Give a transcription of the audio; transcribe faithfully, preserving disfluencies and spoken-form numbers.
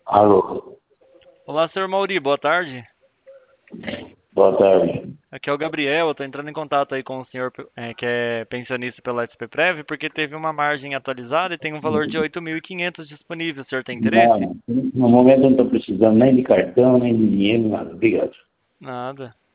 Alô, Olá, senhor Mauri, boa tarde. boa tarde. Aqui é o Gabriel, eu tô entrando em contato aí com o senhor eh, que é pensionista pela S P Prev, porque teve uma margem atualizada e tem um valor de oito mil e quinhentos disponível. O senhor tem interesse? Não, no momento eu não estou precisando nem de cartão, nem de dinheiro, nada. Obrigado. Nada.